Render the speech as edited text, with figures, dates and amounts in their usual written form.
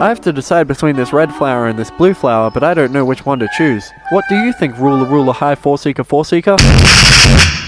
I have to decide between this red flower and this blue flower, but I don't know which one to choose. What do you think, Ruler High Forseeker?